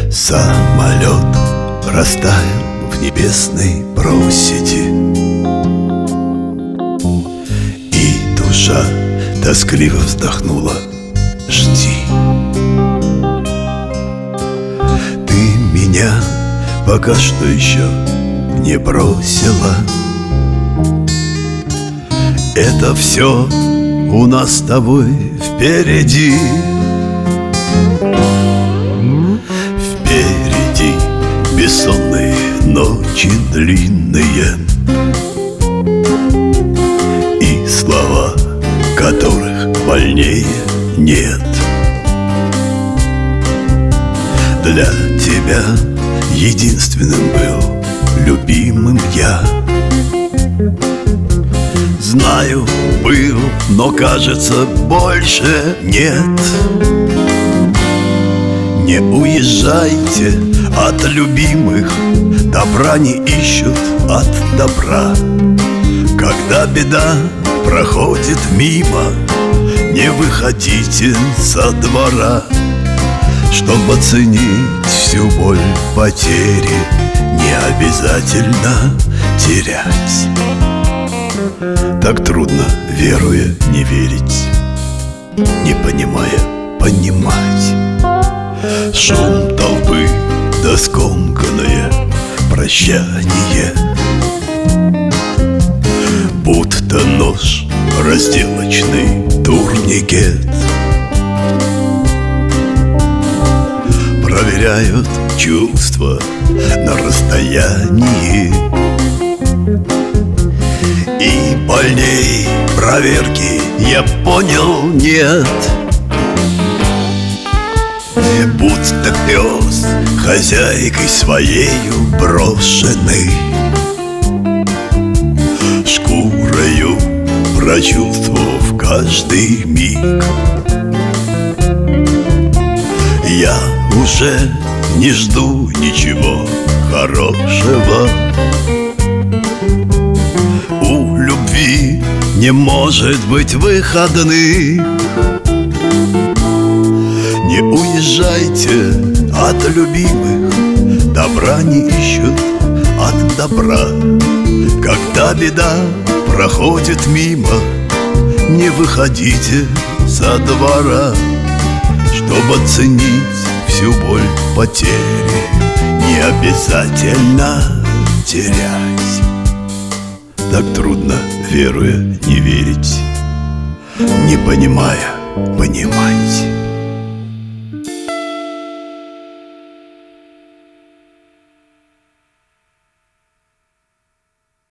Самолет растаял в небесной проседи, и душа тоскливо вздохнула: жди. Ты меня пока что еще не бросила. Это все у нас с тобой впереди. Впереди бессонные ночи длинные, и слова, которых больнее нет. Для тебя единственным был любимым я. Знаю, был, но кажется, больше нет. Не уезжайте от любимых, добра не ищут от добра. Когда беда проходит мимо, не выходите со двора. Чтобы оценить всю боль потери, не обязательно терять. Так трудно, веруя, не верить, не понимая, понимать. Шум толпы да скомканное прощание, будто нож, разделочный турникет. Проверяют чувства на расстоянии, и больней проверки, я понял, нет. Будто пес хозяйкой своею брошенный, шкурою прочувствовав каждый миг. Я уже не жду ничего хорошего. У любви не может быть выходных. Не уезжайте от любимых, добра не ищут от добра. Когда беда проходит мимо, не выходите со двора. Чтобы оценить всю боль потери, не обязательно терять. Так трудно, веруя, не верить, не понимая, понимать.